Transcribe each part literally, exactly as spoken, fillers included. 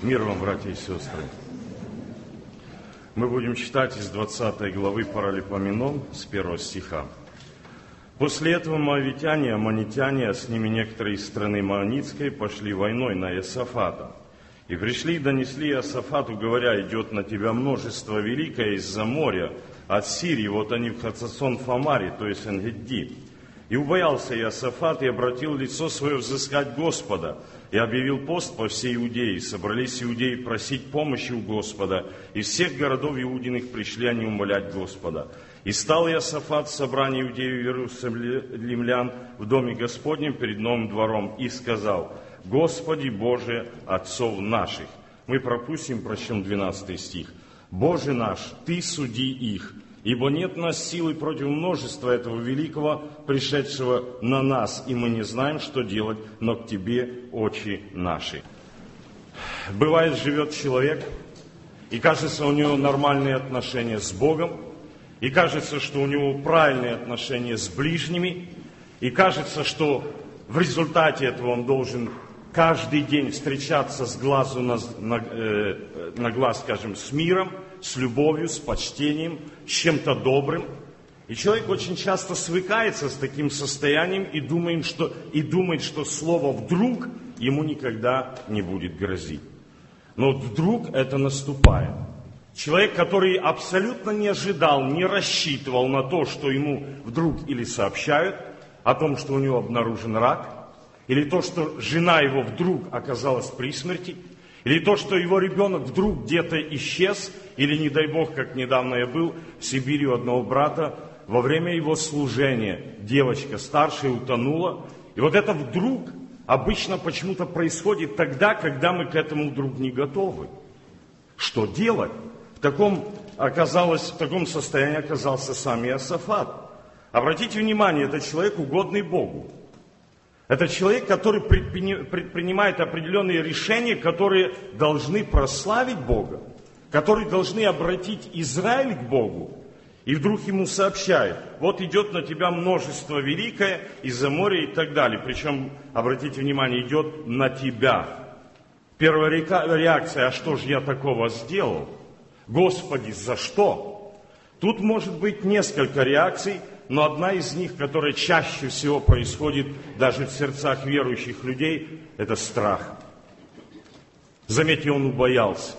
Мир вам, братья и сестры. Мы будем читать из двадцатой главы Паралипоменон с первого стиха. «После этого моавитяне и аммонитяне, а с ними некоторые из страны Маонитской, пошли войной на Иосафата. И пришли и донесли Иосафату, говоря: идет на тебя множество великое из-за моря, от Сирии, вот они в Хацасон-Фамаре, то есть Эн-Гедди. И убоялся Иосафат и обратил лицо свое взыскать Господа, и объявил пост по всей Иудее. Собрались иудеи просить помощи у Господа. Из всех городов иудиных пришли они умолять Господа. И стал Иосафат в собрании иудеев и иерусалимлян в доме Господнем перед новым двором и сказал: Господи Боже отцов наших». Мы пропустим, прочтем двенадцатый стих. «Боже наш, Ты суди их, ибо нет у нас силы против множества этого великого, пришедшего на нас, и мы не знаем, что делать, но к Тебе очи наши». Бывает, живет человек, и кажется, у него нормальные отношения с Богом, и кажется, что у него правильные отношения с ближними, и кажется, что в результате этого он должен каждый день встречаться с глазу на, на, э, на глаз, скажем, с миром, с любовью, с почтением, с чем-то добрым. И человек очень часто свыкается с таким состоянием и думает, что, и думает, что слово «вдруг» ему никогда не будет грозить. Но вдруг это наступает. Человек, который абсолютно не ожидал, не рассчитывал на то, что ему вдруг или сообщают о том, что у него обнаружен рак, или то, что жена его вдруг оказалась при смерти, или то, что его ребенок вдруг где-то исчез, или, не дай Бог, как недавно я был в Сибири у одного брата, во время его служения девочка старшая утонула. И вот это вдруг обычно почему-то происходит тогда, когда мы к этому вдруг не готовы. Что делать? В таком, оказалось, в таком состоянии оказался сам Иосафат. Обратите внимание, это человек, угодный Богу. Это человек, который предпринимает определенные решения, которые должны прославить Бога, которые должны обратить Израиль к Богу. И вдруг ему сообщают: вот идет на тебя множество великое из-за моря и так далее. Причем, обратите внимание, идет на тебя. Первая реакция: а что же я такого сделал? Господи, за что? Тут может быть несколько реакций. Но одна из них, которая чаще всего происходит даже в сердцах верующих людей, это страх. Заметьте, он убоялся.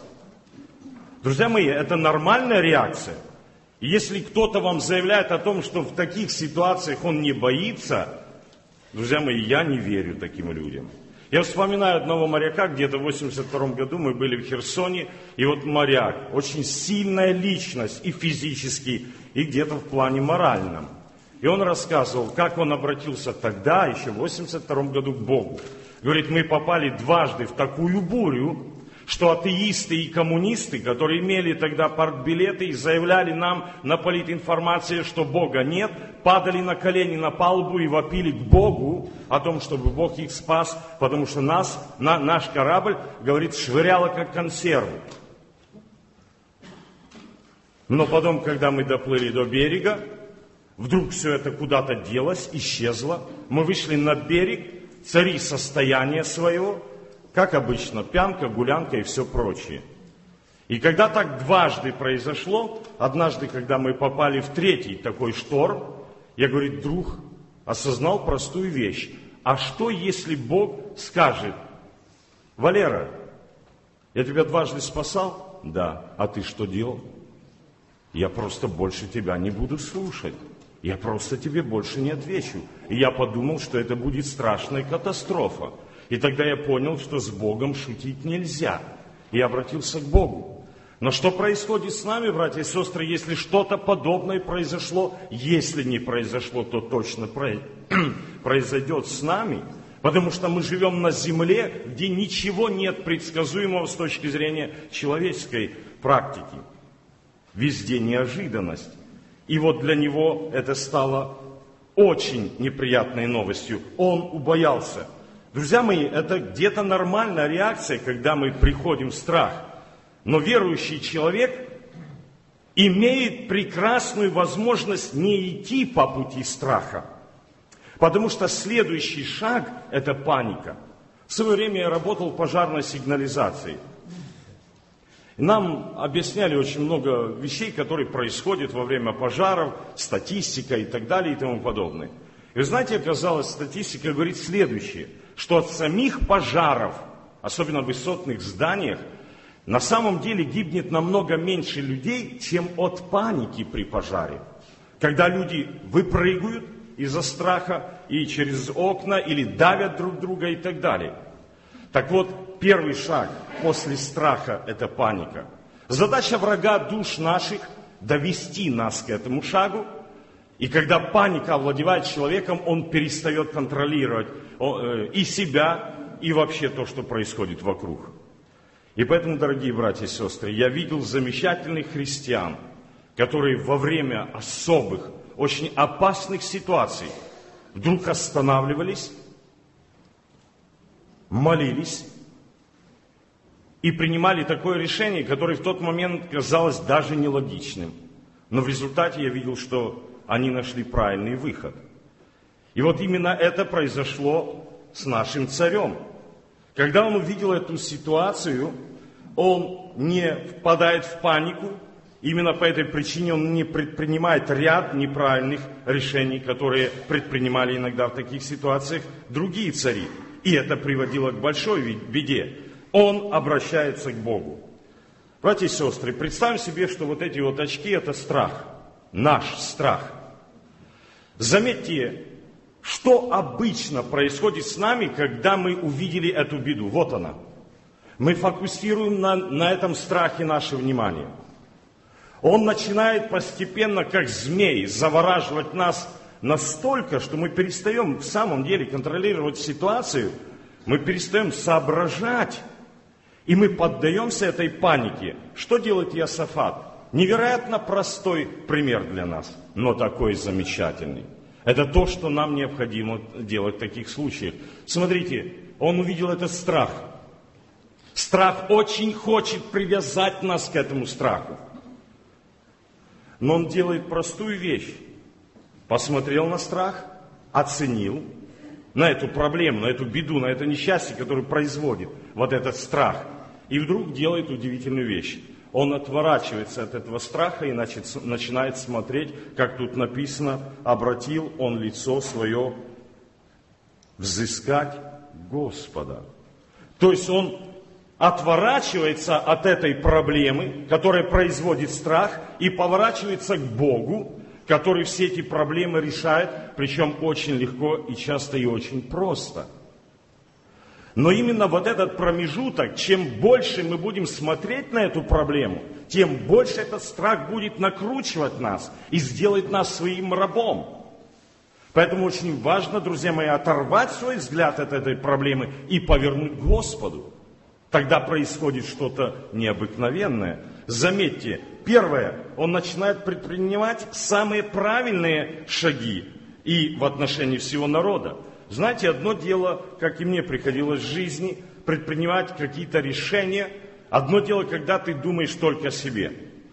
Друзья мои, это нормальная реакция. И если кто-то вам заявляет о том, что в таких ситуациях он не боится, друзья мои, я не верю таким людям. Я вспоминаю одного моряка, где-то в восемьдесят втором году мы были в Херсоне, и вот моряк, очень сильная личность и физически, и где-то в плане моральном. И он рассказывал, как он обратился тогда, еще в восемьдесят втором году, к Богу. Говорит, мы попали дважды в такую бурю, что атеисты и коммунисты, которые имели тогда партбилеты и заявляли нам на политинформации, что Бога нет, падали на колени на палубу и вопили к Богу о том, чтобы Бог их спас, потому что нас, на, наш корабль, говорит, швыряло как консерву. Но потом, когда мы доплыли до берега, вдруг все это куда-то делось, исчезло. Мы вышли на берег, цари состояния своего, как обычно, пьянка, гулянка и все прочее. И когда так дважды произошло, однажды, когда мы попали в третий такой шторм, я, говорит, друг, осознал простую вещь. А что, если Бог скажет: Валера, я тебя дважды спасал? Да. А ты что делал? Я просто больше тебя не буду слушать. Я просто тебе больше не отвечу. И я подумал, что это будет страшная катастрофа. И тогда я понял, что с Богом шутить нельзя. И обратился к Богу. Но что происходит с нами, братья и сестры, если что-то подобное произошло? Если не произошло, то точно произойдет с нами. Потому что мы живем на земле, где ничего нет предсказуемого с точки зрения человеческой практики. Везде неожиданность. И вот для него это стало очень неприятной новостью. Он убоялся. Друзья мои, это где-то нормальная реакция, когда мы приходим в страх. Но верующий человек имеет прекрасную возможность не идти по пути страха. Потому что следующий шаг – это паника. В свое время я работал в пожарной сигнализации. Нам объясняли очень много вещей, которые происходят во время пожаров, статистика и так далее и тому подобное. И вы знаете, оказалось, статистика говорит следующее, что от самих пожаров, особенно в высотных зданиях, на самом деле гибнет намного меньше людей, чем от паники при пожаре. Когда люди выпрыгивают из-за страха и через окна, или давят друг друга и так далее. Так вот, первый шаг после страха – это паника. Задача врага душ наших – довести нас к этому шагу. И когда паника овладевает человеком, он перестает контролировать и себя, и вообще то, что происходит вокруг. И поэтому, дорогие братья и сестры, я видел замечательных христиан, которые во время особых, очень опасных ситуаций вдруг останавливались, молились и принимали такое решение, которое в тот момент казалось даже нелогичным. Но в результате я видел, что они нашли правильный выход. И вот именно это произошло с нашим царем. Когда он увидел эту ситуацию, он не впадает в панику. Именно по этой причине он не предпринимает ряд неправильных решений, которые предпринимали иногда в таких ситуациях другие цари. И это приводило к большой беде. Он обращается к Богу. Братья и сестры, представим себе, что вот эти вот очки – это страх. Наш страх. Заметьте, что обычно происходит с нами, когда мы увидели эту беду. Вот она. Мы фокусируем на, на этом страхе наше внимание. Он начинает постепенно, как змей, завораживать нас настолько, что мы перестаем в самом деле контролировать ситуацию, мы перестаем соображать, и мы поддаемся этой панике. Что делает Иосафат? Невероятно простой пример для нас, но такой замечательный. Это то, что нам необходимо делать в таких случаях. Смотрите, он увидел этот страх. Страх очень хочет привязать нас к этому страху. Но он делает простую вещь. Посмотрел на страх, оценил, на эту проблему, на эту беду, на это несчастье, которое производит вот этот страх. И вдруг делает удивительную вещь. Он отворачивается от этого страха и значит, начинает смотреть, как тут написано, обратил он лицо свое взыскать Господа. То есть он отворачивается от этой проблемы, которая производит страх, и поворачивается к Богу, который все эти проблемы решает, причем очень легко и часто и очень просто. Но именно вот этот промежуток, чем больше мы будем смотреть на эту проблему, тем больше этот страх будет накручивать нас и сделать нас своим рабом. Поэтому очень важно, друзья мои, оторвать свой взгляд от этой проблемы и повернуть к Господу. Тогда происходит что-то необыкновенное. Заметьте, первое, он начинает предпринимать самые правильные шаги и в отношении всего народа. Знаете, одно дело, как и мне приходилось в жизни, предпринимать какие-то решения. Одно дело, когда ты думаешь только о себе.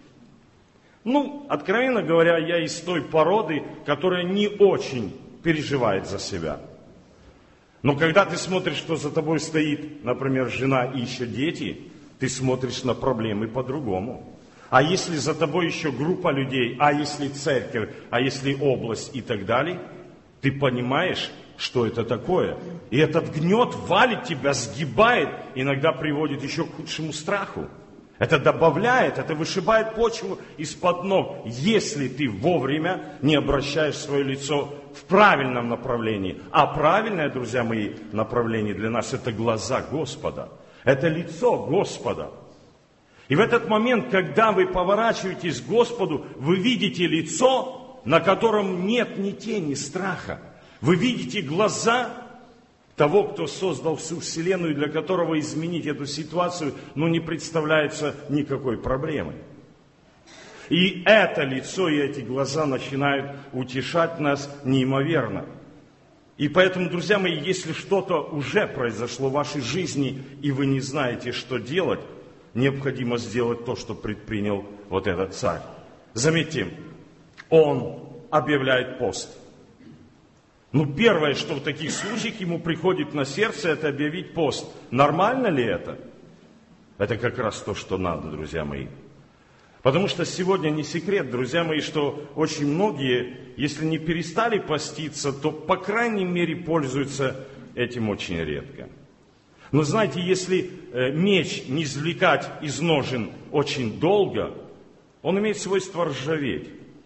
Ну, откровенно говоря, я из той породы, которая не очень переживает за себя. Но когда ты смотришь, что за тобой стоит, например, жена и еще дети, ты смотришь на проблемы по-другому. А если за тобой еще группа людей, а если церковь, а если область и так далее, ты понимаешь, что это такое. И этот гнет валит тебя, сгибает, иногда приводит еще к худшему страху. Это добавляет, это вышибает почву из-под ног, если ты вовремя не обращаешь свое лицо в правильном направлении. А правильное, друзья мои, направление для нас – это глаза Господа, это лицо Господа. И в этот момент, когда вы поворачиваетесь к Господу, вы видите лицо, на котором нет ни тени страха. Вы видите глаза того, кто создал всю Вселенную, для которого изменить эту ситуацию, ну, не представляется никакой проблемой. И это лицо и эти глаза начинают утешать нас неимоверно. И поэтому, друзья мои, если что-то уже произошло в вашей жизни, и вы не знаете, что делать, необходимо сделать то, что предпринял вот этот царь. Заметьте, он объявляет пост. Ну, первое, что в таких случаях ему приходит на сердце, это объявить пост. Нормально ли это? Это как раз то, что надо, друзья мои. Потому что сегодня не секрет, друзья мои, что очень многие, если не перестали поститься, то, по крайней мере, пользуются этим очень редко. Но знаете, если меч не извлекать из ножен очень долго, он имеет свойство ржаветь.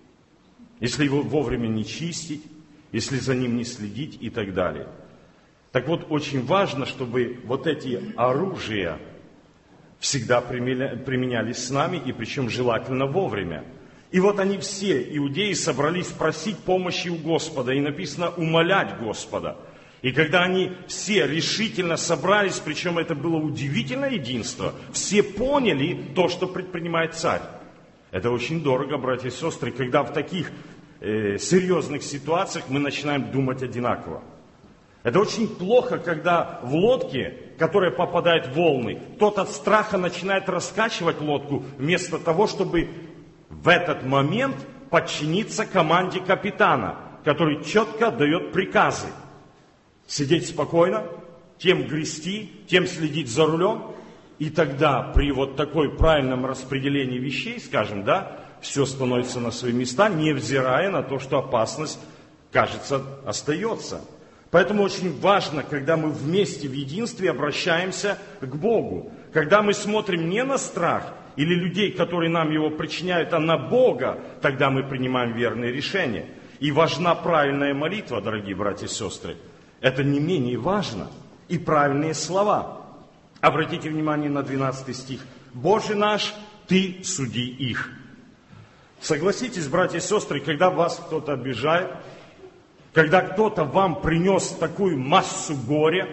Если его вовремя не чистить, если за ним не следить и так далее. Так вот, очень важно, чтобы вот эти оружия всегда применялись с нами, и причем желательно вовремя. И вот они все, иудеи, собрались просить помощи у Господа, и написано «умолять Господа». И когда они все решительно собрались, причем это было удивительное единство, все поняли то, что предпринимает царь. Это очень дорого, братья и сестры, когда в таких э, серьезных ситуациях мы начинаем думать одинаково. Это очень плохо, когда в лодке, которая попадает в волны, тот от страха начинает раскачивать лодку, вместо того, чтобы в этот момент подчиниться команде капитана, который четко дает приказы. Сидеть спокойно, тем грести, тем следить за рулем. И тогда при вот такой правильном распределении вещей, скажем, да, все становится на свои места, невзирая на то, что опасность, кажется, остается. Поэтому очень важно, когда мы вместе в единстве обращаемся к Богу. Когда мы смотрим не на страх или людей, которые нам его причиняют, а на Бога, тогда мы принимаем верные решения. И важна правильная молитва, дорогие братья и сестры. Это не менее важно. И правильные слова. Обратите внимание на двенадцатый стих. «Боже наш, Ты суди их». Согласитесь, братья и сестры, когда вас кто-то обижает, когда кто-то вам принес такую массу горя,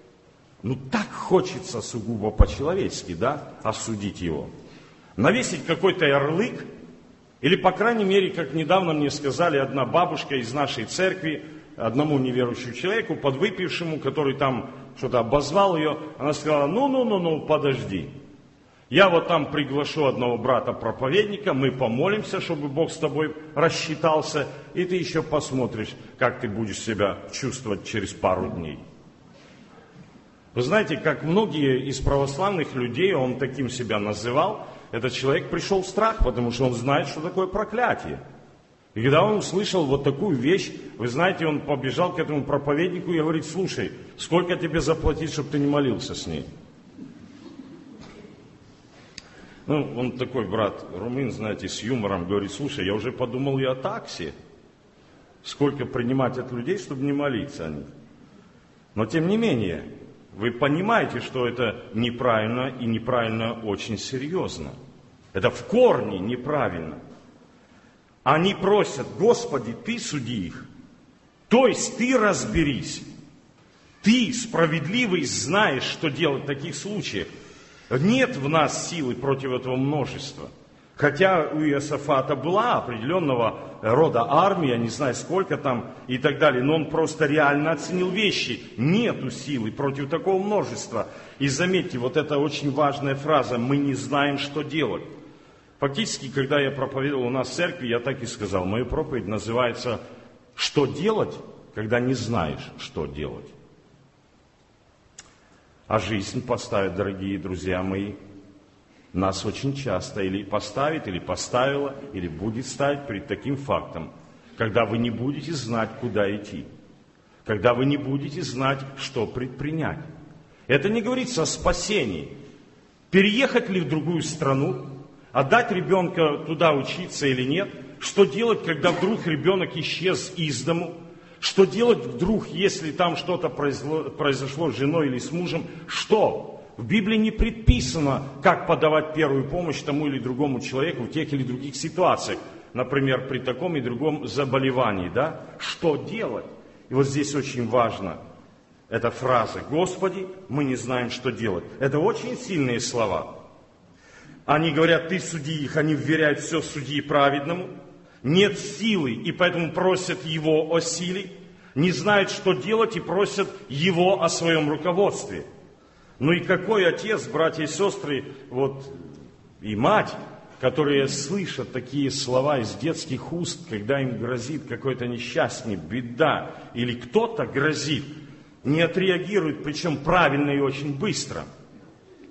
ну так хочется сугубо по-человечески, да, осудить его. Навесить какой-то ярлык, или, по крайней мере, как недавно мне сказали одна бабушка из нашей церкви, одному неверующему человеку, подвыпившему, который там что-то обозвал ее, она сказала, ну-ну-ну-ну, подожди. Я вот там приглашу одного брата-проповедника, мы помолимся, чтобы Бог с тобой рассчитался, и ты еще посмотришь, как ты будешь себя чувствовать через пару дней. Вы знаете, как многие из православных людей, он таким себя называл, этот человек пришел в страх, потому что он знает, что такое проклятие. И когда он услышал вот такую вещь, вы знаете, он побежал к этому проповеднику и говорит, слушай, сколько тебе заплатить, чтобы ты не молился с ней? Ну, он такой брат румын, знаете, с юмором говорит, слушай, я уже подумал и о таксе. Сколько принимать от людей, чтобы не молиться о них. Но тем не менее, вы понимаете, что это неправильно и неправильно очень серьезно. Это в корне неправильно. Они просят, Господи, Ты суди их. То есть Ты разберись. Ты, справедливый, знаешь, что делать в таких случаях. Нет в нас силы против этого множества. Хотя у Иосафата была определенного рода армия, не знаю сколько там и так далее, но он просто реально оценил вещи. Нету силы против такого множества. И заметьте, вот это очень важная фраза, мы не знаем, что делать. Фактически, когда я проповедовал у нас в церкви, я так и сказал, моя проповедь называется «Что делать, когда не знаешь, что делать?». А жизнь поставит, дорогие друзья мои, нас очень часто или поставит, или поставила, или будет ставить перед таким фактом, когда вы не будете знать, куда идти, когда вы не будете знать, что предпринять. Это не говорится о спасении. Переехать ли в другую страну, отдать ребенка туда учиться или нет, что делать, когда вдруг ребенок исчез из дому, что делать вдруг, если там что-то произошло, произошло с женой или с мужем, что? В Библии не предписано, как подавать первую помощь тому или другому человеку в тех или других ситуациях. Например, при таком и другом заболевании, да? Что делать? И вот здесь очень важно эта фраза «Господи, мы не знаем, что делать». Это очень сильные слова. Они говорят, Ты суди их, они вверяют все судьи праведному. Нет силы, и поэтому просят Его о силе. Не знают, что делать, и просят Его о своем руководстве. Ну и какой отец, братья и сестры, вот и мать, которые слышат такие слова из детских уст, когда им грозит какое-то несчастье, беда, или кто-то грозит, не отреагирует, причем правильно и очень быстро.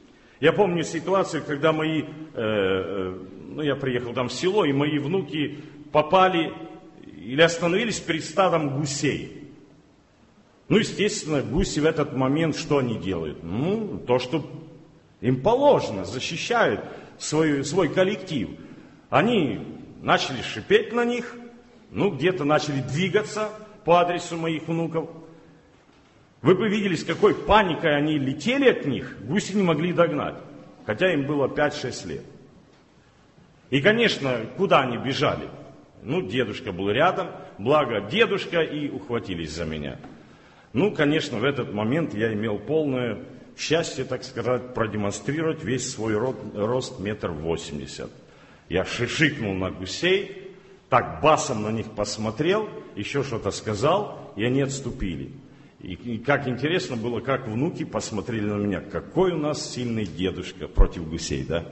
Я помню ситуацию, когда мои, э, э, ну я приехал там в село, и мои внуки попали или остановились перед стадом гусей. Ну, естественно, гуси в этот момент что они делают? Ну, то, что им положено, защищают свой, свой коллектив. Они начали шипеть на них, ну, где-то начали двигаться по адресу моих внуков. Вы бы видели, с какой паникой они летели от них, гуси не могли догнать, хотя им было пять-шесть лет. И, конечно, куда они бежали? Ну, дедушка был рядом, благо дедушка, и ухватились за меня. Ну, конечно, в этот момент я имел полное счастье, так сказать, продемонстрировать весь свой рост метр восемьдесят. Я шишикнул на гусей, так басом на них посмотрел, еще что-то сказал, и они отступили. И, и как интересно было, как внуки посмотрели на меня, какой у нас сильный дедушка против гусей, да?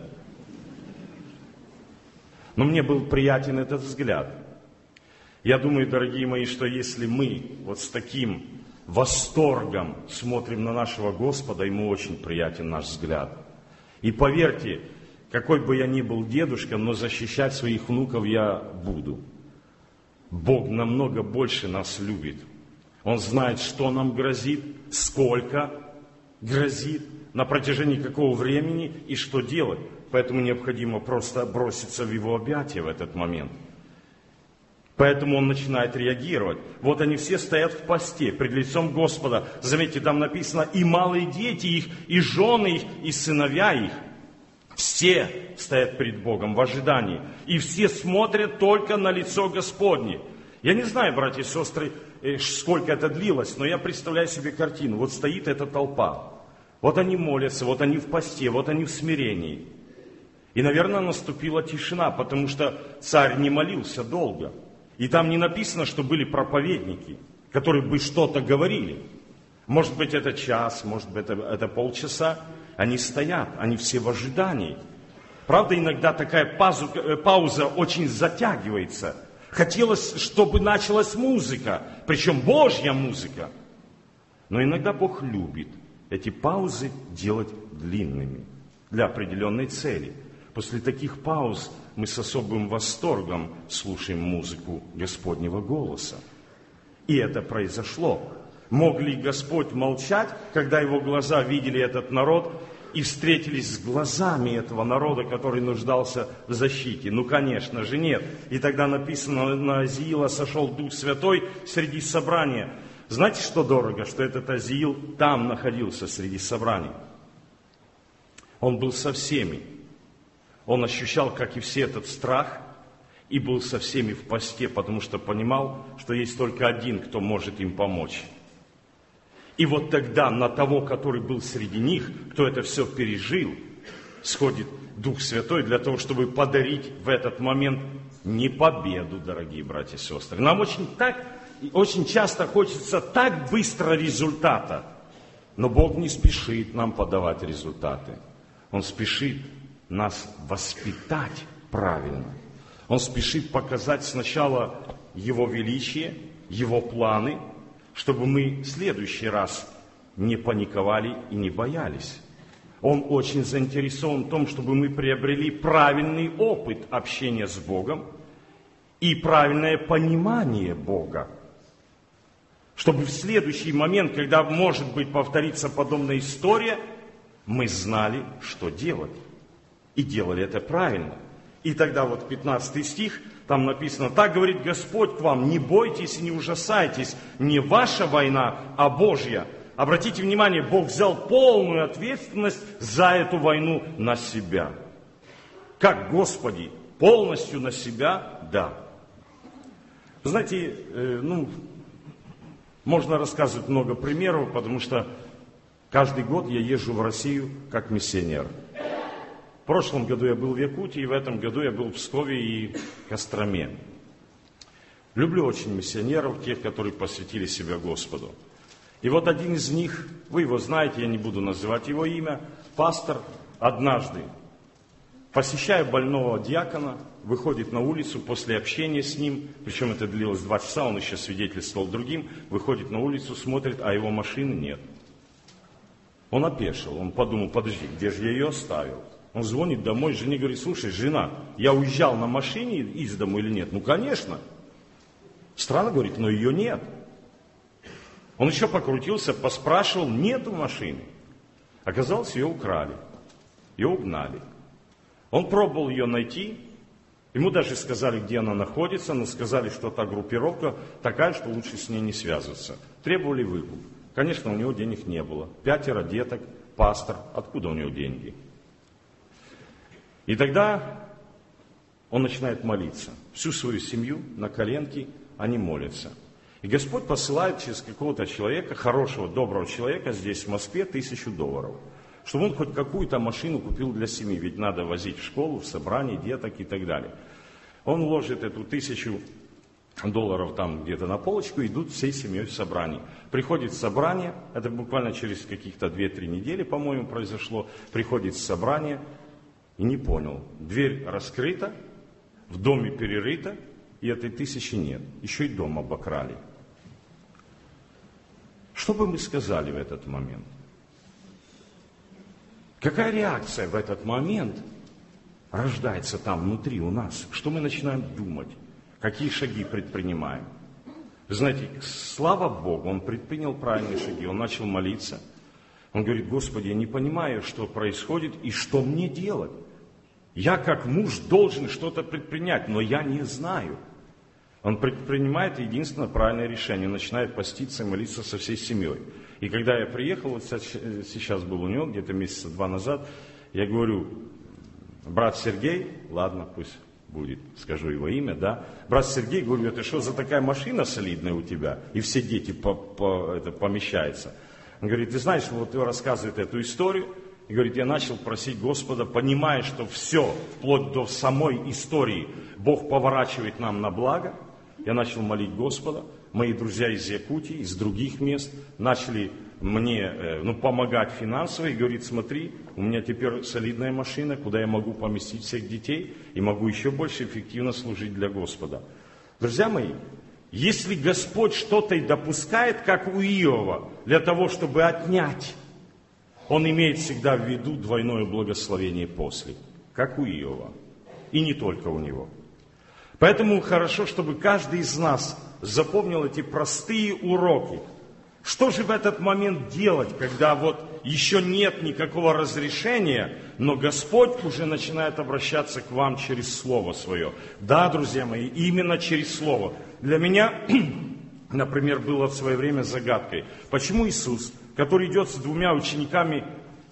Но мне был приятен этот взгляд. Я думаю, дорогие мои, что если мы вот с таким восторгом смотрим на нашего Господа, ему очень приятен наш взгляд. И поверьте, какой бы я ни был дедушка, но защищать своих внуков я буду. Бог намного больше нас любит. Он знает, что нам грозит, сколько грозит, на протяжении какого времени и что делать. Поэтому необходимо просто броситься в его объятия в этот момент. Поэтому он начинает реагировать. Вот они все стоят в посте, пред лицом Господа. Заметьте, там написано, и малые дети их, и жены их, и сыновья их. Все стоят перед Богом в ожидании. И все смотрят только на лицо Господне. Я не знаю, братья и сестры, сколько это длилось, но я представляю себе картину. Вот стоит эта толпа. Вот они молятся, вот они в посте, вот они в смирении. И, наверное, наступила тишина, потому что царь не молился долго. И там не написано, что были проповедники, которые бы что-то говорили. Может быть, это час, может быть, это, это полчаса. Они стоят, они все в ожидании. Правда, иногда такая пауза, пауза очень затягивается. Хотелось, чтобы началась музыка, причем Божья музыка. Но иногда Бог любит эти паузы делать длинными для определенной цели. После таких пауз мы с особым восторгом слушаем музыку Господнего голоса. И это произошло. Мог ли Господь молчать, когда его глаза видели этот народ и встретились с глазами этого народа, который нуждался в защите? Ну, конечно же, нет. И тогда написано, на Азиила сошел Дух Святой среди собрания. Знаете, что дорого? Что этот Азиил там находился среди собраний. Он был со всеми. Он ощущал, как и все, этот страх, и был со всеми в посте, потому что понимал, что есть только один, кто может им помочь. И вот тогда на того, который был среди них, кто это все пережил, сходит Дух Святой для того, чтобы подарить в этот момент не победу, дорогие братья и сестры. Нам очень, так, очень часто хочется так быстро результата, но Бог не спешит нам подавать результаты. Он спешит нас воспитать правильно. Он спешит показать сначала Его величие, Его планы, чтобы мы в следующий раз не паниковали и не боялись. Он очень заинтересован в том, чтобы мы приобрели правильный опыт общения с Богом и правильное понимание Бога. Чтобы в следующий момент, когда, может быть, повторится подобная история, мы знали, что делать. И делали это правильно. И тогда вот пятнадцатый стих, там написано, так говорит Господь к вам, не бойтесь и не ужасайтесь, не ваша война, а Божья. Обратите внимание, Бог взял полную ответственность за эту войну на себя. Как, Господи, полностью на себя? Да. Знаете, э, ну, можно рассказывать много примеров, потому что каждый год я езжу в Россию как миссионер. В прошлом году я был в Якутии, в этом году я был в Пскове и Костроме. Люблю очень миссионеров, тех, которые посвятили себя Господу. И вот один из них, вы его знаете, я не буду называть его имя, пастор однажды, посещая больного диакона, выходит на улицу после общения с ним, причем это длилось два часа, он еще свидетельствовал другим, выходит на улицу, смотрит, а его машины нет. Он опешил, он подумал, подожди, где же я ее оставил? Он звонит домой, жене говорит, слушай, жена, я уезжал на машине из дому или нет? Ну, конечно. Странно, говорит, но ее нет. Он еще покрутился, поспрашивал, нету машины. Оказалось, ее украли, ее угнали. Он пробовал ее найти, ему даже сказали, где она находится, но сказали, что та группировка такая, что лучше с ней не связываться. Требовали выкуп. Конечно, у него денег не было. Пятеро деток, пастор, откуда у него деньги? И тогда он начинает молиться. Всю свою семью на коленки они молятся. И Господь посылает через какого-то человека, хорошего, доброго человека здесь, в Москве, тысячу долларов. Чтобы он хоть какую-то машину купил для семьи. Ведь надо возить в школу, в собрание деток и так далее. Он ложит эту тысячу долларов там где-то на полочку, идут всей семьей в собрание. Приходит собрание, это буквально через каких-то две-три недели, по-моему, произошло. Приходит собрание и не понял. Дверь раскрыта, в доме перерыта, и этой тысячи нет. Еще и дом обокрали. Что бы мы сказали в этот момент? Какая реакция в этот момент рождается там внутри у нас? Что мы начинаем думать? Какие шаги предпринимаем? Вы знаете, слава Богу, он предпринял правильные шаги, он начал молиться. Он говорит, Господи, я не понимаю, что происходит и что мне делать. Я как муж должен что-то предпринять, но я не знаю. Он предпринимает единственное правильное решение, он начинает поститься и молиться со всей семьей. И когда я приехал, вот сейчас был у него, где-то месяца два назад, я говорю, брат Сергей, ладно, пусть будет, скажу его имя, да. Брат Сергей, говорю, это что за такая машина солидная у тебя? И все дети по, по, это, помещаются. Он говорит, ты знаешь, вот он рассказывает эту историю, и говорит, я начал просить Господа, понимая, что все, вплоть до самой истории, Бог поворачивает нам на благо. Я начал молить Господа. Мои друзья из Якутии, из других мест начали мне ну, помогать финансово. И говорит, смотри, у меня теперь солидная машина, куда я могу поместить всех детей и могу еще больше эффективно служить для Господа. Друзья мои, если Господь что-то и допускает, как у Иова, для того, чтобы отнять, Он имеет всегда в виду двойное благословение после, как у Иова. И не только у него. Поэтому хорошо, чтобы каждый из нас запомнил эти простые уроки. Что же в этот момент делать, когда вот еще нет никакого разрешения, но Господь уже начинает обращаться к вам через Слово Свое? Да, друзья мои, именно через Слово. Для меня, например, было в свое время загадкой, почему Иисус, который идет с двумя учениками,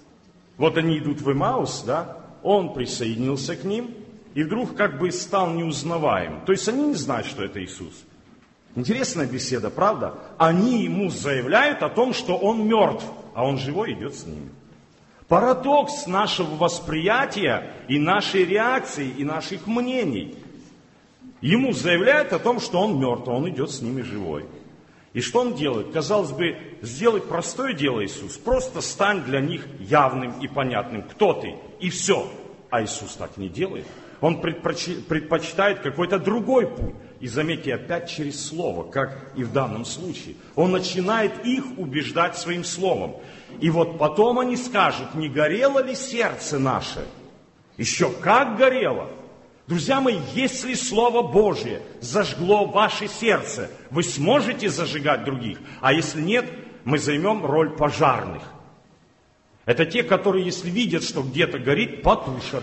вот они идут в Эмаус, да, Он присоединился к ним, и вдруг как бы стал неузнаваем. То есть они не знают, что это Иисус. Интересная беседа, правда? Они ему заявляют о том, что он мертв, а он живой идет с ними. Парадокс нашего восприятия и нашей реакции, и наших мнений. Ему заявляют о том, что он мертв, а он идет с ними живой. И что он делает? Казалось бы, сделай простое дело, Иисус. Просто стань для них явным и понятным. Кто ты? И все. А Иисус так не делает. Он предпочитает какой-то другой путь. И заметьте, опять через слово, как и в данном случае. Он начинает их убеждать своим словом. И вот потом они скажут, не горело ли сердце наше? Еще как горело. Друзья мои, если Слово Божье зажгло ваше сердце, вы сможете зажигать других. А если нет, мы займем роль пожарных. Это те, которые, если видят, что где-то горит, потушат.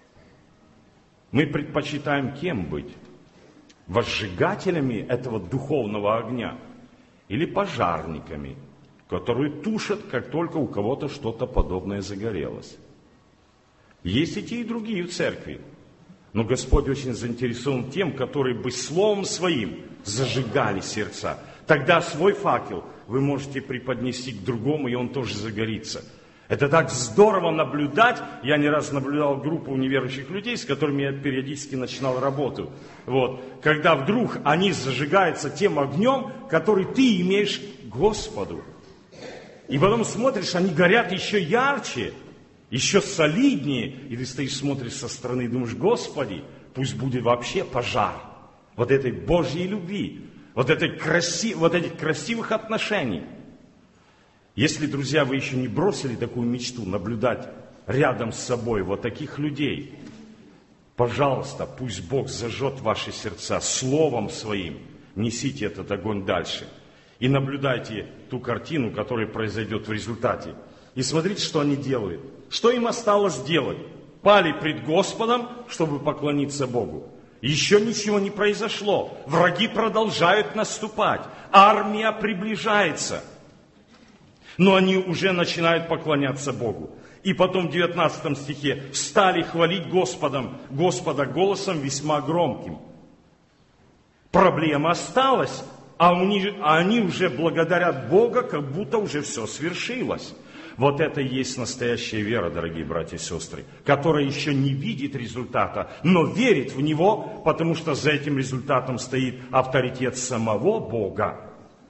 Мы предпочитаем кем быть? Возжигателями этого духовного огня или пожарниками, которые тушат, как только у кого-то что-то подобное загорелось. Есть и те, и другие в церкви. Но Господь очень заинтересован тем, которые бы словом своим зажигали сердца. Тогда свой факел вы можете преподнести к другому, и он тоже загорится. Это так здорово наблюдать. Я не раз наблюдал группу неверующих людей, с которыми я периодически начинал работу. Вот. Когда вдруг они зажигаются тем огнем, который ты имеешь к Господу. И потом смотришь, они горят еще ярче, еще солиднее. И ты стоишь, смотришь со стороны и думаешь, Господи, пусть будет вообще пожар вот этой Божьей любви, вот, этой краси... вот этих красивых отношений. Если, друзья, вы еще не бросили такую мечту наблюдать рядом с собой вот таких людей, пожалуйста, пусть Бог зажжет ваши сердца Словом Своим, несите этот огонь дальше. И наблюдайте ту картину, которая произойдет в результате. И смотрите, что они делают. Что им осталось делать? Пали пред Господом, чтобы поклониться Богу. Еще ничего не произошло. Враги продолжают наступать. Армия приближается. Но они уже начинают поклоняться Богу. И потом в девятнадцатом стихе «Встали хвалить Господом, Господа голосом весьма громким». Проблема осталась, а они уже благодарят Бога, как будто уже все свершилось. Вот это и есть настоящая вера, дорогие братья и сестры, которая еще не видит результата, но верит в него, потому что за этим результатом стоит авторитет самого Бога.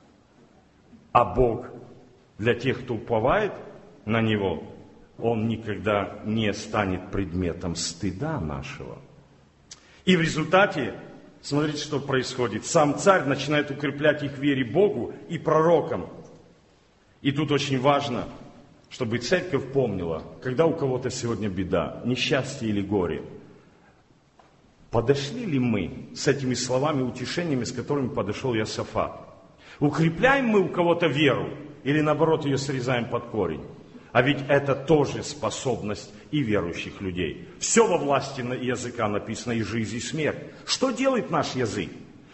А Бог для тех, кто уповает на Него, Он никогда не станет предметом стыда нашего. И в результате, смотрите, что происходит. Сам царь начинает укреплять их в вере Богу и пророкам. И тут очень важно, чтобы церковь помнила, когда у кого-то сегодня беда, несчастье или горе, подошли ли мы с этими словами, утешениями, с которыми подошел Иосафат? Укрепляем мы у кого-то веру или наоборот ее срезаем под корень? А ведь это тоже способность и верующих людей. Все во власти языка написано, и жизнь, и смерть. Что делает наш язык?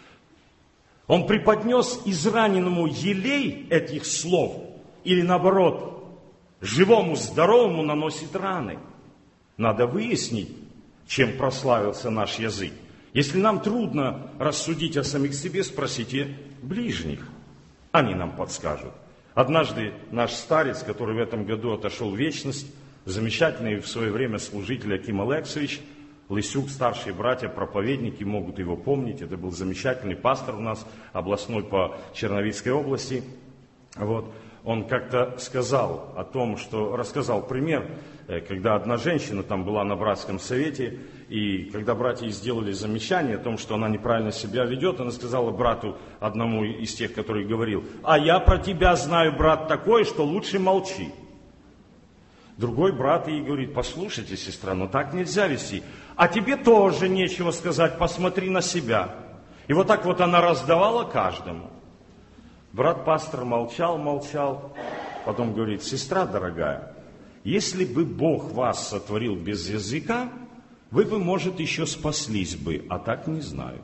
Он преподнес израненному елей этих слов или наоборот, живому, здоровому наносит раны. Надо выяснить, чем прославился наш язык. Если нам трудно рассудить о самих себе, спросите ближних. Они нам подскажут. Однажды наш старец, который в этом году отошел в вечность, замечательный в свое время служитель Аким Алексович, Лысюк, старшие братья, проповедники могут его помнить. Это был замечательный пастор у нас, областной по Черновицкой области. Вот. Он как-то сказал о том, что рассказал пример, когда одна женщина там была на братском совете, и когда братья сделали замечание о том, что она неправильно себя ведет, она сказала брату, одному из тех, который говорил: «А я про тебя знаю, брат, такой, что лучше молчи». Другой брат ей говорит: «Послушайте, сестра, но так нельзя вести. А тебе тоже нечего сказать, посмотри на себя». И вот так вот она раздавала каждому. Брат-пастор молчал, молчал, потом говорит: «Сестра дорогая, если бы Бог вас сотворил без языка, вы бы, может, еще спаслись бы, а так не знаю».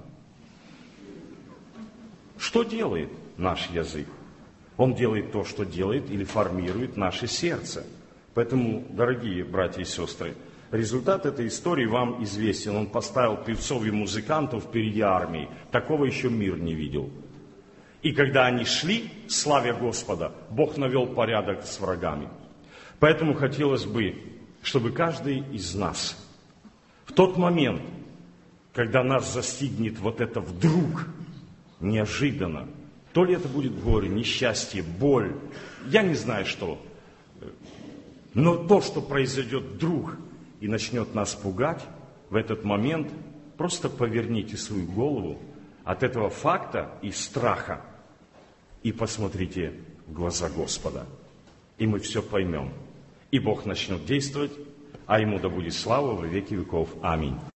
Что делает наш язык? Он делает то, что делает, или формирует наше сердце. Поэтому, дорогие братья и сестры, результат этой истории вам известен. Он поставил певцов и музыкантов впереди армии. Такого еще мир не видел. И когда они шли, славя Господа, Бог навел порядок с врагами. Поэтому хотелось бы, чтобы каждый из нас в тот момент, когда нас застигнет вот это вдруг, неожиданно, то ли это будет горе, несчастье, боль, я не знаю что, но то, что произойдет вдруг и начнет нас пугать, в этот момент просто поверните свою голову от этого факта и страха и посмотрите в глаза Господа. И мы все поймем. И Бог начнет действовать, а Ему да будет слава во веки веков. Аминь.